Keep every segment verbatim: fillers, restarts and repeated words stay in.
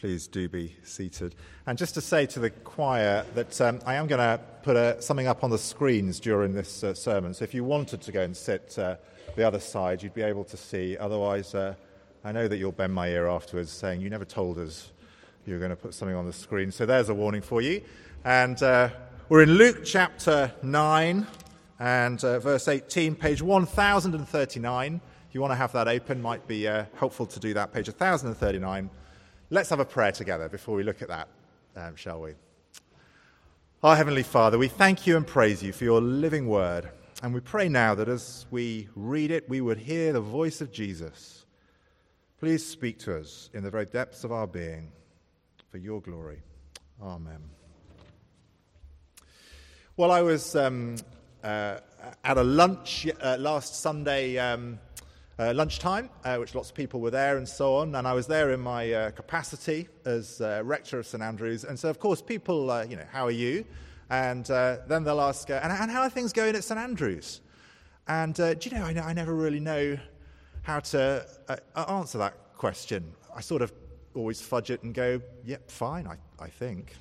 Please do be seated. And just to say to the choir that um, I am going to put a, something up on the screens during this uh, sermon. So if you wanted to go and sit uh, the other side, you'd be able to see. Otherwise, uh, I know that you'll bend my ear afterwards saying, you never told us you were going to put something on the screen. So there's a warning for you. And uh, we're in Luke chapter nine and uh, verse eighteen, page one thousand thirty-nine. If you want to have that open, might be uh, helpful to do that, page one thousand thirty-nine. Let's have a prayer together before we look at that, um, shall we? Our Heavenly Father, we thank you and praise you for your living word. And we pray now that as we read it, we would hear the voice of Jesus. Please speak to us in the very depths of our being for your glory. Amen. Well, I was um, uh, at a lunch uh, last Sunday um Uh, lunchtime, uh, which lots of people were there and so on, and I was there in my uh, capacity as uh, rector of St Andrews, and so of course people, uh, you know, how are you? And uh, then they'll ask, uh, and, and how are things going at St Andrews? And uh, do you know, I, I never really know how to uh, answer that question. I sort of always fudge it and go, yep, fine, I, I think.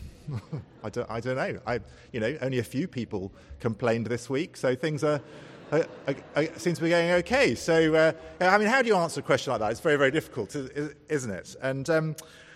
I don't, I don't know. I, you know, only a few people complained this week, so things are. Uh, uh, uh, seems to be going okay. So, uh, I mean, how do you answer a question like that? It's very, very difficult, isn't it? And um,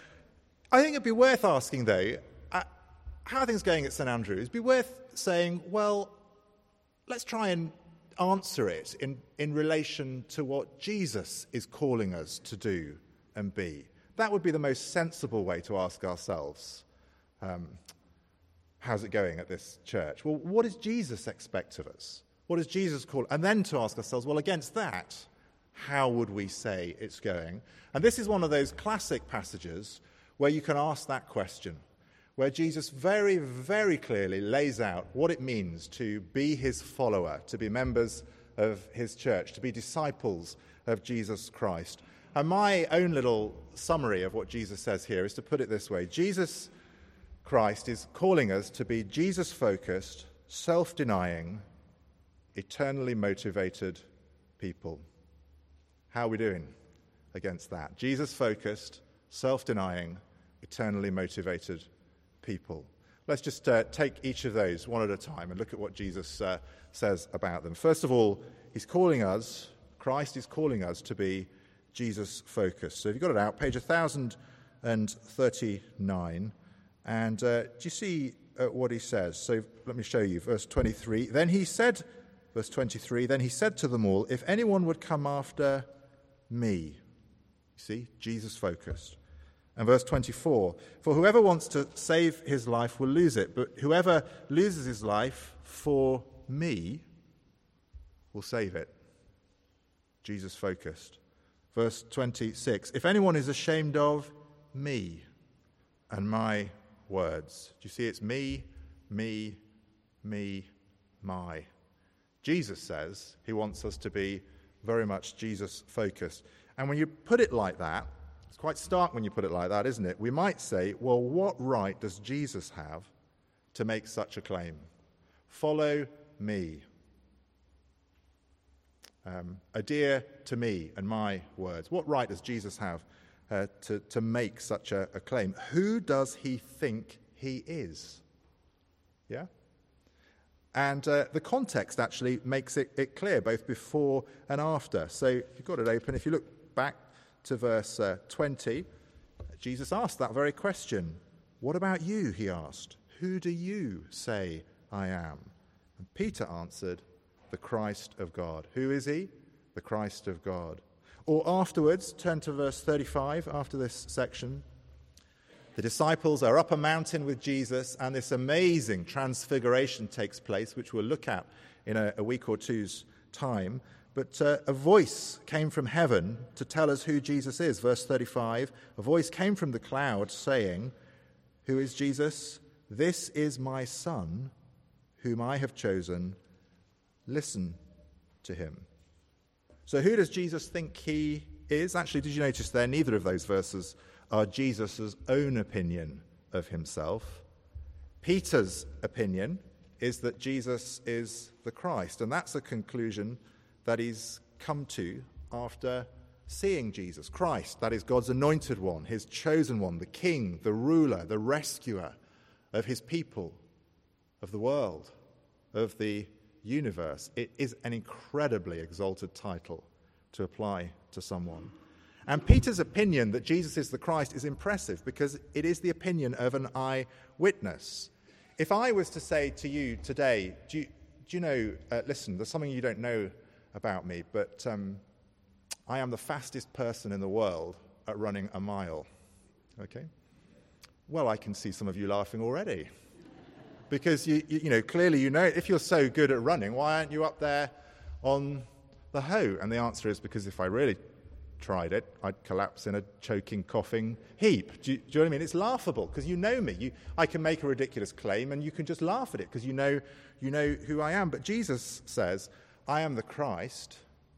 I think it'd be worth asking, though, uh, how are things going at St Andrews? It'd be worth saying, well, let's try and answer it in, in relation to what Jesus is calling us to do and be. That would be the most sensible way to ask ourselves, um, how's it going at this church? Well, what does Jesus expect of us? What does Jesus call? And then to ask ourselves, well, against that, how would we say it's going? And this is one of those classic passages where you can ask that question, where Jesus very, very clearly lays out what it means to be his follower, to be members of his church, to be disciples of Jesus Christ. And my own little summary of what Jesus says here is to put it this way. Jesus Christ is calling us to be Jesus-focused, self-denying, eternally motivated people. How are we doing against that? Jesus-focused, self-denying, eternally motivated people. Let's just uh, take each of those one at a time and look at what Jesus uh, says about them. First of all, he's calling us, Christ is calling us to be Jesus-focused. So if you've got it out, page one thousand thirty-nine, and uh, do you see uh, what he says? So let me show you, verse twenty-three. Then he said... Verse twenty-three, then he said to them all, if anyone would come after me. You see, Jesus-focused. And verse twenty-four, for whoever wants to save his life will lose it, but whoever loses his life for me will save it. Jesus-focused. Verse twenty-six, if anyone is ashamed of me and my words. Do you see, it's me, me, me, my. Jesus says he wants us to be very much Jesus-focused. And when you put it like that, it's quite stark when you put it like that, isn't it? We might say, well, what right does Jesus have to make such a claim? Follow me. Um, adhere to me and my words. What right does Jesus have uh, to, to make such a, a claim? Who does he think he is? Yeah? And uh, the context actually makes it, it clear, both before and after. So if you've got it open, if you look back to verse uh, twenty, Jesus asked that very question. What about you, he asked. Who do you say I am? And Peter answered, the Christ of God. Who is he? The Christ of God. Or afterwards, turn to verse thirty-five, after this section. The disciples are up a mountain with Jesus, and this amazing transfiguration takes place, which we'll look at in a, a week or two's time. But uh, a voice came from heaven to tell us who Jesus is. Verse thirty-five, a voice came from the cloud saying, who is Jesus? This is my Son, whom I have chosen. Listen to him. So who does Jesus think he is? Actually, did you notice there, neither of those verses are Jesus' own opinion of himself. Peter's opinion is that Jesus is the Christ, and that's a conclusion that he's come to after seeing Jesus, Christ, that is God's anointed one, his chosen one, the king, the ruler, the rescuer of his people, of the world, of the universe. It is an incredibly exalted title to apply to someone. And Peter's opinion that Jesus is the Christ is impressive because it is the opinion of an eyewitness. If I was to say to you today, do you, do you know, uh, listen, there's something you don't know about me, but um, I am the fastest person in the world at running a mile. Okay? Well, I can see some of you laughing already. Because, you, you, you know, clearly you know, if you're so good at running, why aren't you up there on the hoe? And the answer is because if I really tried it, I'd collapse in a choking, coughing heap. Do you, do you know what I mean? It's laughable because you know me. You, I can make a ridiculous claim and you can just laugh at it because you know, you know who I am. But Jesus says, I am the Christ.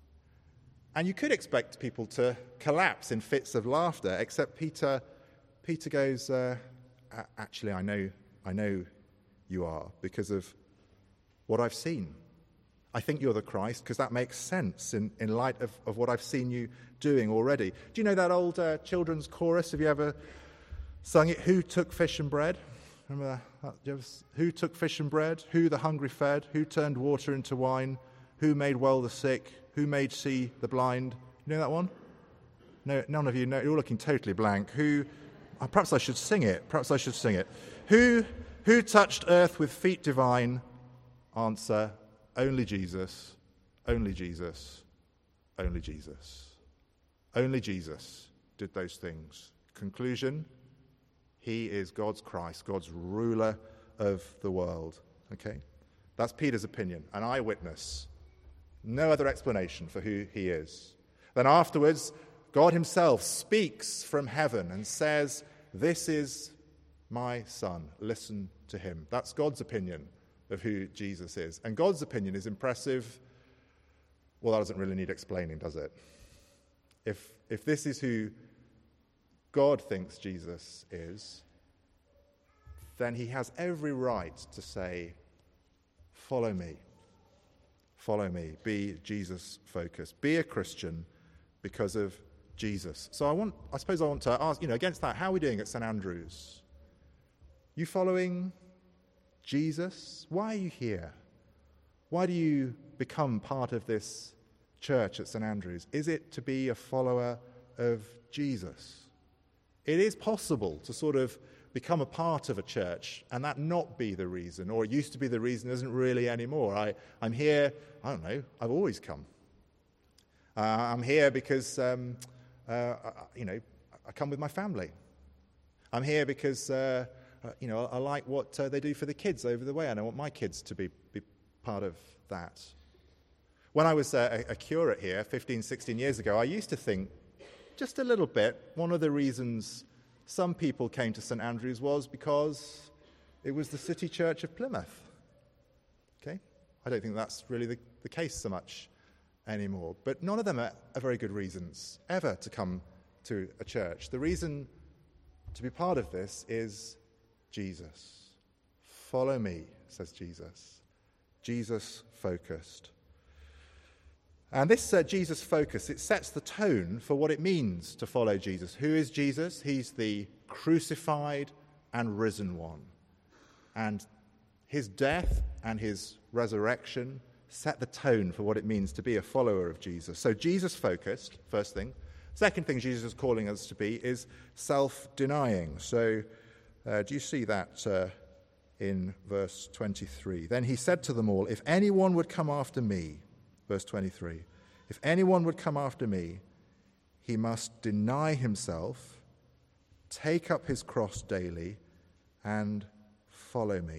And you could expect people to collapse in fits of laughter, except Peter, Peter goes, uh, actually, I know, I know you are because of what I've seen. I think you're the Christ because that makes sense in, in light of, of what I've seen you doing already. Do you know that old uh, children's chorus? Have you ever sung it? Who took fish and bread? Remember that? Do you ever, who took fish and bread? Who the hungry fed? Who turned water into wine? Who made well the sick? Who made see the blind? You know that one? No, none of you know. You're looking totally blank. Who? Oh, perhaps I should sing it. Perhaps I should sing it. Who? Who touched earth with feet divine? Answer: only Jesus. Only Jesus. Only Jesus. Only Jesus did those things. Conclusion: he is God's Christ, God's ruler of the world. Okay, that's Peter's opinion, an eyewitness. No other explanation for who he is. Then afterwards, God himself speaks from heaven and says, this is my son, listen to him. That's God's opinion of who Jesus is. And God's opinion is impressive. Well, that doesn't really need explaining, does it? If, if this is who God thinks Jesus is, then he has every right to say, follow me. Follow me. Be Jesus-focused. Be a Christian because of Jesus. So I want, I suppose I want to ask, you know, against that, how are we doing at St Andrews? You following Jesus? Why are you here? Why do you become part of this church at St Andrews? Is it to be a follower of Jesus? It is possible to sort of become a part of a church and that not be the reason, or it used to be the reason, isn't really anymore. I, I'm here, I don't know, I've always come. Uh, I'm here because, um, uh, you know, I come with my family. I'm here because, uh, uh, you know, I, I like what uh, they do for the kids over the way, and I want my kids to be, be part of that. When I was uh, a, a curate here fifteen, sixteen years ago, I used to think just a little bit, one of the reasons some people came to St Andrews was because it was the city church of Plymouth. Okay? I don't think that's really the, the case so much anymore. But none of them are, are very good reasons ever to come to a church. The reason to be part of this is Jesus. Follow me, says Jesus. Jesus-focused. And this uh, Jesus focus, it sets the tone for what it means to follow Jesus. Who is Jesus? He's the crucified and risen one. And his death and his resurrection set the tone for what it means to be a follower of Jesus. So Jesus-focused, first thing. Second thing Jesus is calling us to be is self-denying. So uh, do you see that uh, in verse twenty-three? Then he said to them all, if anyone would come after me, verse twenty-three, if anyone would come after me, he must deny himself, take up his cross daily, and follow me.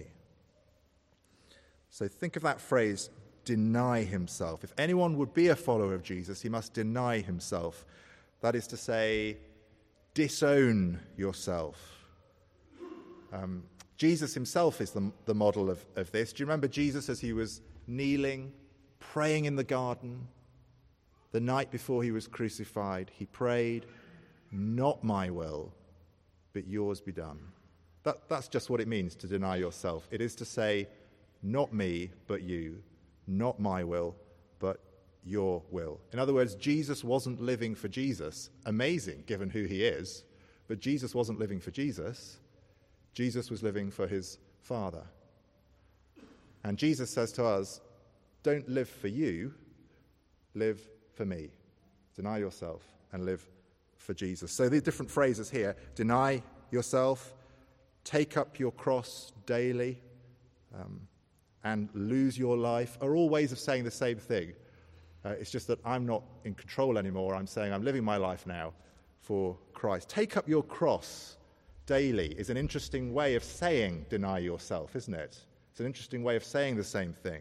So think of that phrase, deny himself. If anyone would be a follower of Jesus, he must deny himself. That is to say, disown yourself. Um, Jesus himself is the, the model of, of this. Do you remember Jesus as he was kneeling, praying in the garden, the night before he was crucified? He prayed, not my will, but yours be done. That, that's just what it means to deny yourself. It is to say, not me, but you, not my will, but your will. In other words, Jesus wasn't living for Jesus. Amazing, given who he is. But Jesus wasn't living for Jesus. Jesus was living for his Father. And Jesus says to us, don't live for you, live for me. Deny yourself and live for Jesus. So the different phrases here: deny yourself, take up your cross daily, um, and lose your life, are all ways of saying the same thing. Uh, it's just that I'm not in control anymore. I'm saying I'm living my life now for Christ. Take up your cross daily is an interesting way of saying deny yourself, isn't it? It's an interesting way of saying the same thing.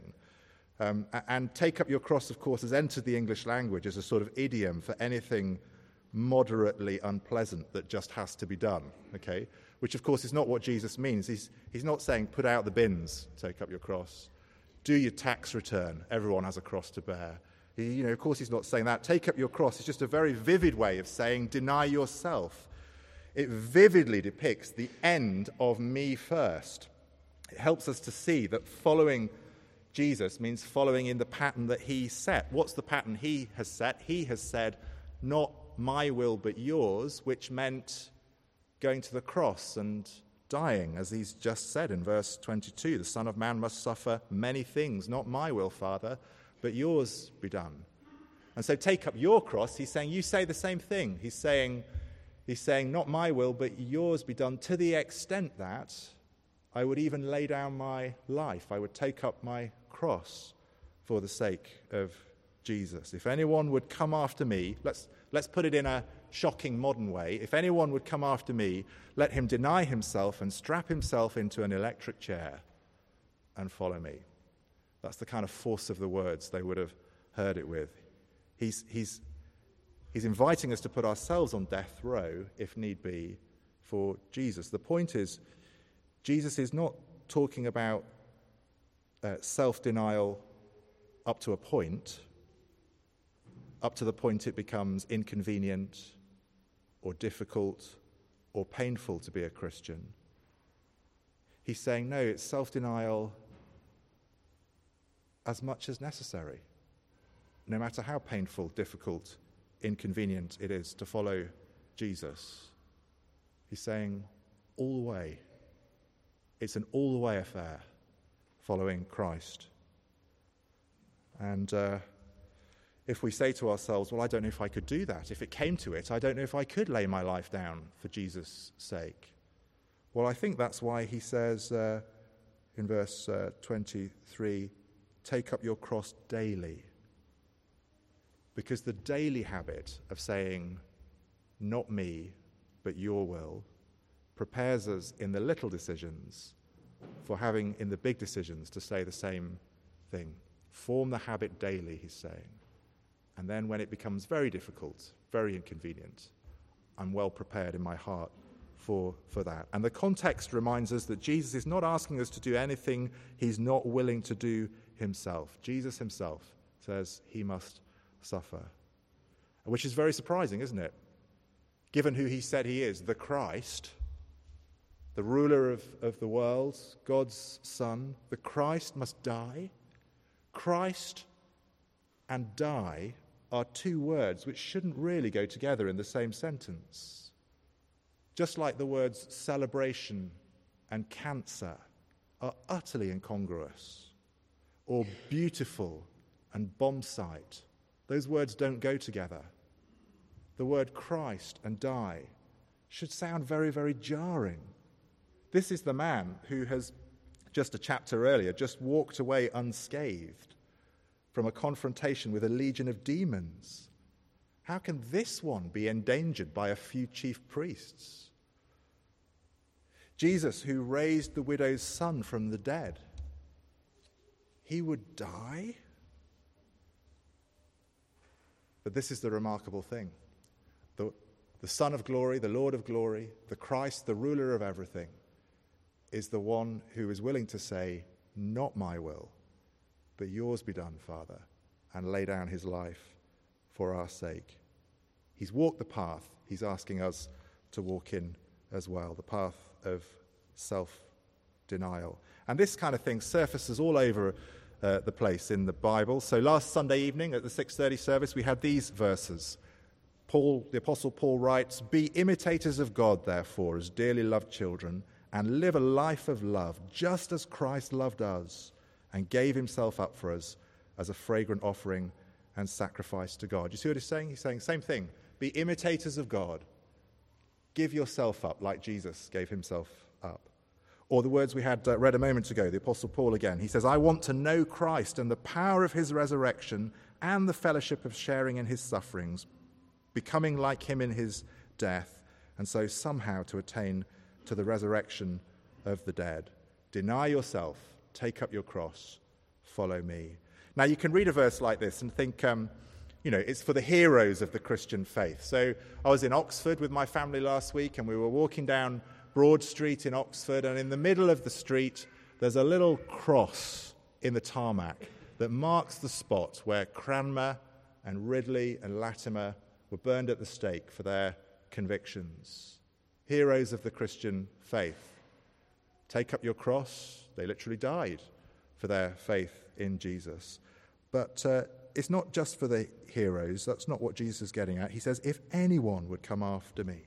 Um, and take up your cross, of course, has entered the English language as a sort of idiom for anything moderately unpleasant that just has to be done, okay? Which, of course, is not what Jesus means. He's, he's not saying put out the bins, take up your cross. Do your tax return. Everyone has a cross to bear. He, you know, of course, he's not saying that. Take up your cross is just a very vivid way of saying deny yourself. It vividly depicts the end of me first. It helps us to see that following Jesus means following in the pattern that he set. What's the pattern he has set? He has said, not my will but yours, which meant going to the cross and dying, as he's just said in verse twenty-two. The Son of Man must suffer many things, not my will, Father, but yours be done. And so take up your cross. He's saying, you say the same thing. He's saying, he's saying, not my will, but yours be done, to the extent that I would even lay down my life. I would take up my cross for the sake of Jesus. If anyone would come after me, let's let's put it in a shocking modern way. If anyone would come after me, let him deny himself and strap himself into an electric chair and follow me. That's the kind of force of the words they would have heard it with. He's he's he's inviting us to put ourselves on death row, if need be, for Jesus. The point is, Jesus is not talking about uh, self-denial up to a point, up to the point it becomes inconvenient or difficult or painful to be a Christian. He's saying, no, it's self-denial as much as necessary, no matter how painful, difficult, inconvenient it is to follow Jesus. He's saying, all the way. It's an all-the-way affair, following Christ. And uh, if we say to ourselves, well, I don't know if I could do that. If it came to it, I don't know if I could lay my life down for Jesus' sake. Well, I think that's why he says uh, in verse uh, twenty-three, take up your cross daily. Because the daily habit of saying, not me, but your will, prepares us in the little decisions for having in the big decisions to say the same thing. Form the habit daily, he's saying. And then when it becomes very difficult, very inconvenient, I'm well prepared in my heart for, for that. And the context reminds us that Jesus is not asking us to do anything he's not willing to do himself. Jesus himself says he must suffer. Which is very surprising, isn't it? Given who he said he is, the Christ, the ruler of, of the world, God's Son, the Christ must die. Christ and die are two words which shouldn't really go together in the same sentence. Just like the words celebration and cancer are utterly incongruous, or beautiful and bomb site. Those words don't go together. The word Christ and die should sound very, very jarring. This is the man who has, just a chapter earlier, just walked away unscathed from a confrontation with a legion of demons. How can this one be endangered by a few chief priests? Jesus, who raised the widow's son from the dead, he would die? But this is the remarkable thing. The, the Son of glory, the Lord of glory, the Christ, the ruler of everything, is the one who is willing to say, not my will, but yours be done, Father, and lay down his life for our sake. He's walked the path he's asking us to walk in as well, the path of self-denial. And this kind of thing surfaces all over uh, the place in the Bible. So last Sunday evening at the six thirty service, we had these verses. Paul, the Apostle Paul writes, "Be imitators of God, therefore, as dearly loved children, and live a life of love, just as Christ loved us and gave himself up for us as a fragrant offering and sacrifice to God." You see what he's saying? He's saying same thing. Be imitators of God. Give yourself up like Jesus gave himself up. Or the words we had uh, read a moment ago, the Apostle Paul again. He says, "I want to know Christ and the power of his resurrection and the fellowship of sharing in his sufferings, becoming like him in his death, and so somehow to attain to the resurrection of the dead. Deny yourself, take up your cross, follow me." Now you can read a verse like this and think, um, you know, it's for the heroes of the Christian faith. So I was in Oxford with my family last week, and we were walking down Broad Street in Oxford, and in the middle of the street there's a little cross in the tarmac that marks the spot where Cranmer and Ridley and Latimer were burned at the stake for their convictions. Heroes of the Christian faith. Take up your cross. They literally died for their faith in Jesus. But uh, it's not just for the heroes. That's not what Jesus is getting at. He says, if anyone would come after me.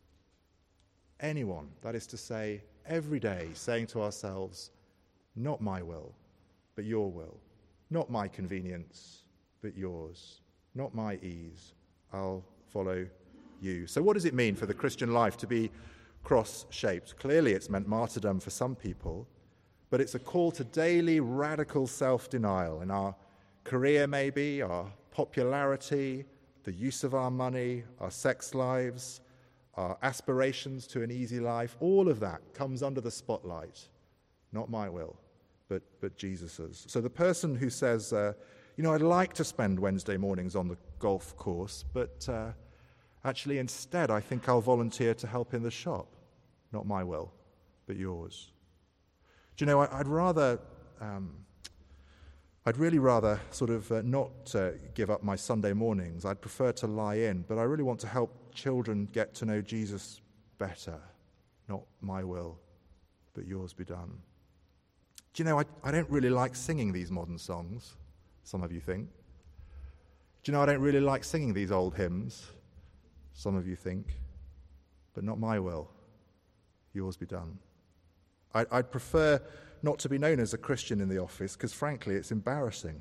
Anyone, that is to say, every day saying to ourselves, not my will, but your will. Not my convenience, but yours. Not my ease. I'll follow you. So what does it mean for the Christian life to be cross-shaped? Clearly it's meant martyrdom for some people, but it's a call to daily radical self-denial in our career maybe, our popularity, the use of our money, our sex lives, our aspirations to an easy life. All of that comes under the spotlight. Not my will, but, but Jesus's. So the person who says, uh, you know, I'd like to spend Wednesday mornings on the golf course, but uh, actually instead I think I'll volunteer to help in the shop. Not my will, but yours. Do you know, I, I'd rather... Um, I'd really rather sort of uh, not uh, give up my Sunday mornings. I'd prefer to lie in, but I really want to help children get to know Jesus better. Not my will, but yours be done. Do you know, I, I don't really like singing these modern songs, some of you think. Do you know, I don't really like singing these old hymns, some of you think. But not my will, yours be done. I, I'd prefer not to be known as a Christian in the office, because frankly it's embarrassing.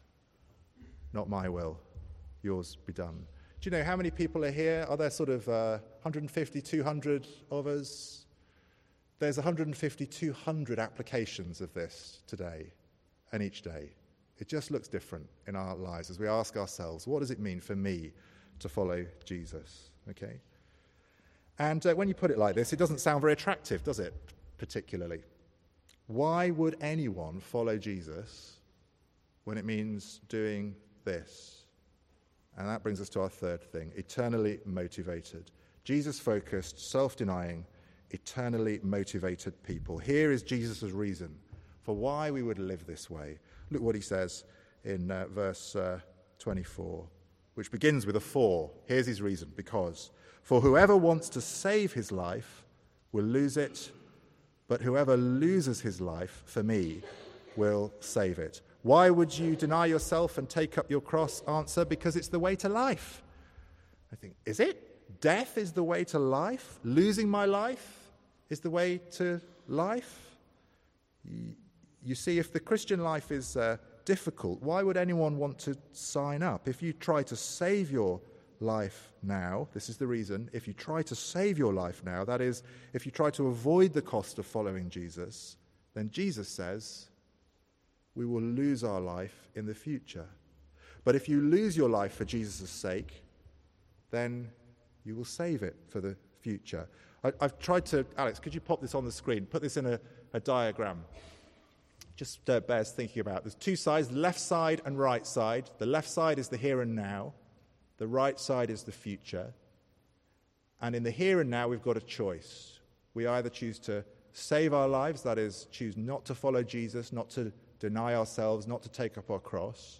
Not my will, yours be done. Do you know how many people are here? Are there sort of uh, one hundred fifty, two hundred of us? There's one hundred fifty, two hundred applications of this today and each day. It just looks different in our lives as we ask ourselves, what does it mean for me to follow Jesus? Okay? And uh, when you put it like this, it doesn't sound very attractive, does it, particularly? Why would anyone follow Jesus when it means doing this? And that brings us to our third thing, eternally motivated. Jesus-focused, self-denying, eternally motivated people. Here is Jesus' reason for why we would live this way. Look what he says in uh, verse uh, twenty-four, which begins with a for. Here's his reason, because, for whoever wants to save his life will lose it, but whoever loses his life for me will save it. Why would you deny yourself and take up your cross? Answer, because it's the way to life. I think, is it? Death is the way to life? Losing my life is the way to life? You, you see, if the Christian life is uh, difficult, why would anyone want to sign up? If you try to save your life now, this is the reason, if you try to save your life now, that is, if you try to avoid the cost of following Jesus, then Jesus says we will lose our life in the future. But if you lose your life for Jesus' sake, then you will save it for the future. I, I've tried to, Alex, could you pop this on the screen? Put this in a, a diagram. Just uh, bears thinking about. There's two sides, left side and right side. The left side is the here and now. The right side is the future. And in the here and now, we've got a choice. We either choose to save our lives, that is, choose not to follow Jesus, not to deny ourselves, not to take up our cross.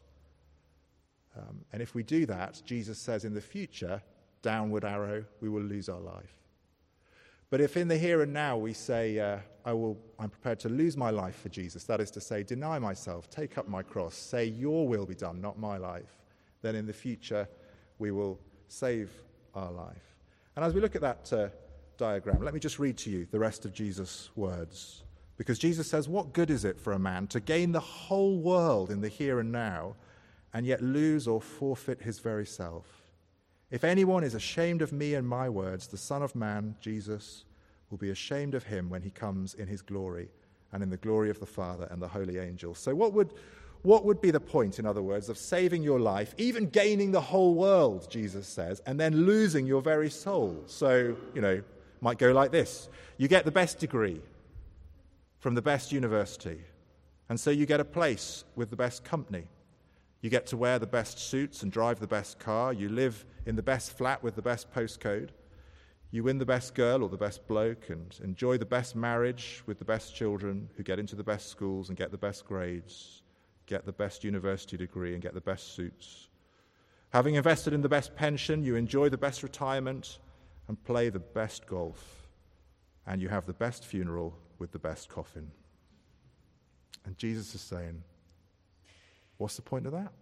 Um, and if we do that, Jesus says in the future, downward arrow, we will lose our life. But if in the here and now we say, uh, I will, I'm prepared to lose my life for Jesus, that is to say, deny myself, take up my cross, say your will be done, not my life, then in the future we will save our life. And as we look at that uh, diagram, let me just read to you the rest of Jesus' words. Because Jesus says, what good is it for a man to gain the whole world in the here and now and yet lose or forfeit his very self? If anyone is ashamed of me and my words, the Son of Man, Jesus, will be ashamed of him when he comes in his glory and in the glory of the Father and the holy angels. So what would, what would be the point, in other words, of saving your life, even gaining the whole world, Jesus says, and then losing your very soul? So, you know, might go like this. You get the best degree from the best university, and so you get a place with the best company. You get to wear the best suits and drive the best car. You live in the best flat with the best postcode. You win the best girl or the best bloke and enjoy the best marriage with the best children who get into the best schools and get the best grades, get the best university degree and get the best suits. Having invested in the best pension, you enjoy the best retirement and play the best golf. And you have the best funeral with the best coffin. And Jesus is saying, what's the point of that?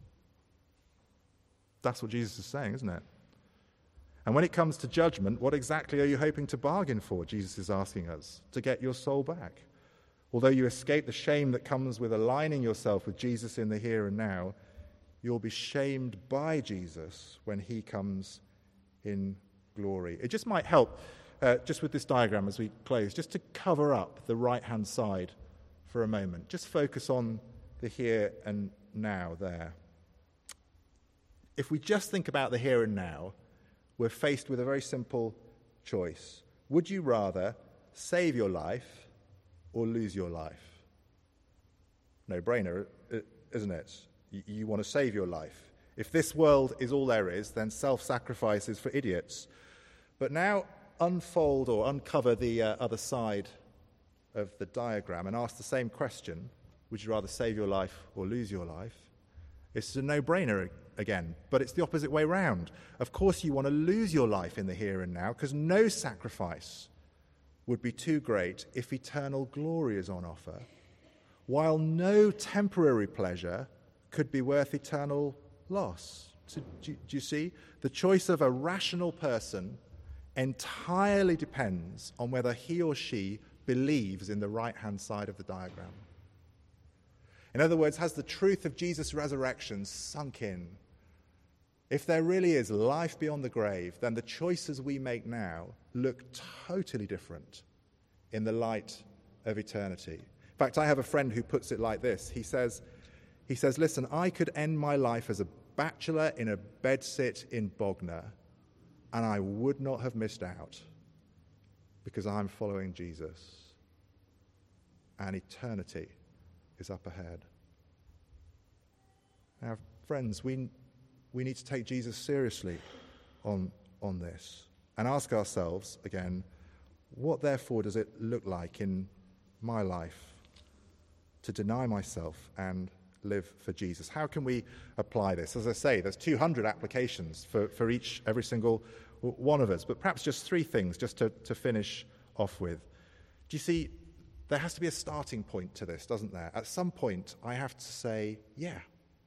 That's what Jesus is saying, isn't it? And when it comes to judgment, what exactly are you hoping to bargain for? Jesus is asking us, to get your soul back. Although you escape the shame that comes with aligning yourself with Jesus in the here and now, you'll be shamed by Jesus when he comes in glory. It just might help, uh, just with this diagram as we close, just to cover up the right-hand side for a moment. Just focus on the here and now there. If we just think about the here and now, we're faced with a very simple choice. Would you rather save your life or lose your life? No-brainer, isn't it? You want to save your life. If this world is all there is, then self-sacrifice is for idiots. But now unfold or uncover the uh, other side of the diagram and ask the same question. Would you rather save your life or lose your life? It's a no-brainer again, but it's the opposite way round. Of course you want to lose your life in the here and now, because no sacrifice would be too great if eternal glory is on offer, while no temporary pleasure could be worth eternal loss. So, do, do you see? The choice of a rational person entirely depends on whether he or she believes in the right-hand side of the diagram. In other words, has the truth of Jesus' resurrection sunk in? If there really is life beyond the grave, then the choices we make now look totally different in the light of eternity. In fact, I have a friend who puts it like this. He says, he says, listen, I could end my life as a bachelor in a bedsit in Bognor, and I would not have missed out because I'm following Jesus. And eternity is up ahead. Now, friends, we we need to take Jesus seriously on, on this and ask ourselves again, what therefore does it look like in my life to deny myself and live for Jesus? How can we apply this? As I say, there's two hundred applications for, for each, every single one of us, but perhaps just three things just to, to finish off with. Do you see, there has to be a starting point to this, doesn't there? At some point, I have to say, yeah,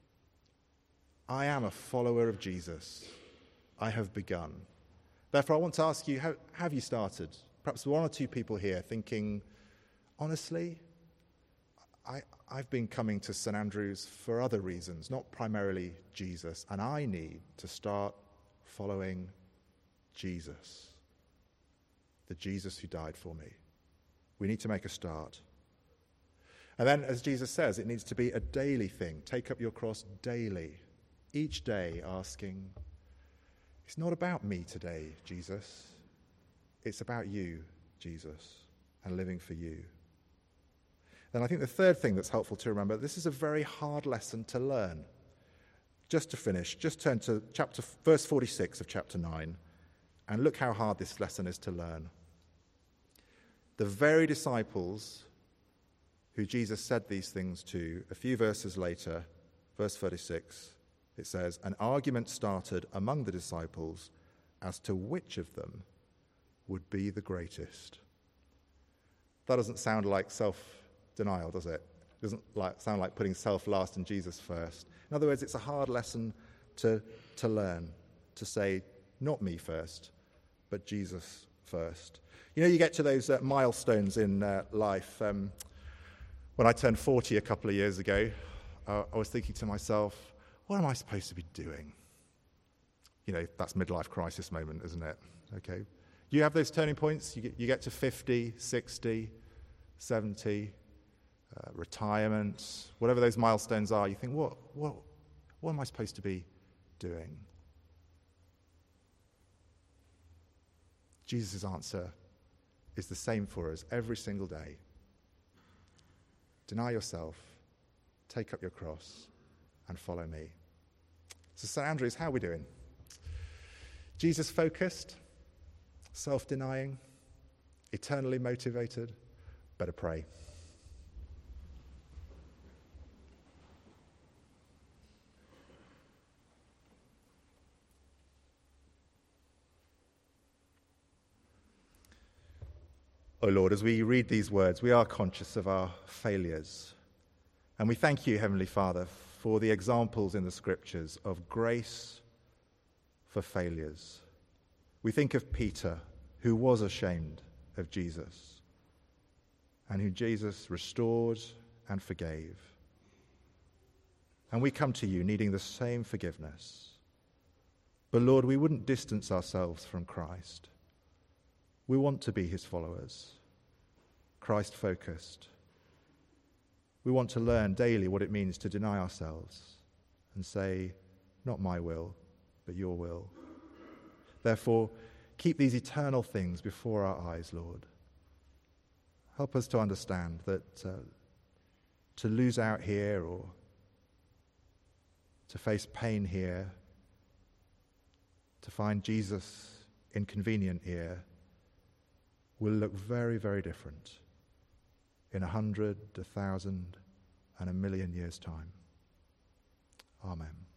I am a follower of Jesus. I have begun. Therefore, I want to ask you, how, have you started? Perhaps one or two people here thinking, honestly, I, I've been coming to St Andrews for other reasons, not primarily Jesus, and I need to start following Jesus, the Jesus who died for me. We need to make a start. And then, as Jesus says, it needs to be a daily thing. Take up your cross daily, each day asking, it's not about me today, Jesus. It's about you, Jesus, and living for you. Then I think the third thing that's helpful to remember, this is a very hard lesson to learn. Just to finish, just turn to chapter verse forty-six of chapter nine, and look how hard this lesson is to learn. The very disciples who Jesus said these things to, a few verses later, verse thirty-six, it says, an argument started among the disciples as to which of them would be the greatest. That doesn't sound like self-denial, does it? It doesn't like, sound like putting self last and Jesus first. In other words, it's a hard lesson to, to learn, to say, not me first, but Jesus first. You know, you get to those uh, milestones in uh, life. Um, when I turned forty a couple of years ago, uh, I was thinking to myself, what am I supposed to be doing? You know, that's midlife crisis moment, isn't it? Okay. You have those turning points. You get, you get to fifty, sixty, seventy, uh, retirement, whatever those milestones are. You think, what, what, what am I supposed to be doing? Jesus' answer is the same for us every single day. Deny yourself, take up your cross, and follow me. So, Saint Andrews, how are we doing? Jesus-focused, self-denying, eternally motivated? Better pray. Oh Lord, as we read these words, we are conscious of our failures. And we thank you, Heavenly Father, for the examples in the Scriptures of grace for failures. We think of Peter, who was ashamed of Jesus, and who Jesus restored and forgave. And we come to you needing the same forgiveness. But Lord, we wouldn't distance ourselves from Christ. We want to be his followers, Christ-focused. We want to learn daily what it means to deny ourselves and say, not my will, but your will. Therefore, keep these eternal things before our eyes, Lord. Help us to understand that uh, to lose out here or to face pain here, to find Jesus inconvenient here, will look very, very different in a hundred, a thousand, and a million years' time. Amen.